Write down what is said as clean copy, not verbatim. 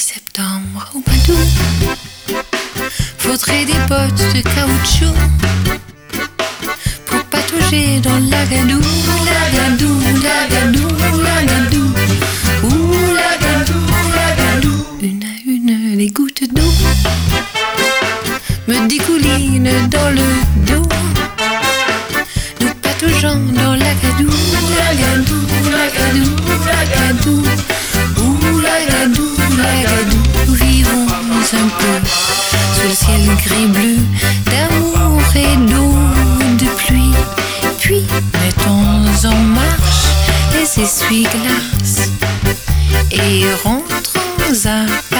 septembre au mois d'août, faudrait des bottes de caoutchouc pour patauger dans l'agadou, l'agadou, l'agadou, l'agadou, ouh l'agadou, l'agadou. Une à une, les gouttes d'eau me dégoulinent dans le dos. Nous pataugeons dans l'agadou, l'agadou, l'agadou, l'agadou, ouh l'agadou, l'agadou. Nous vivons un peu sous le ciel gris-bleu d'amour et d'eau, de pluie. Puis mettons en marche les essuie-glaces et rentrons à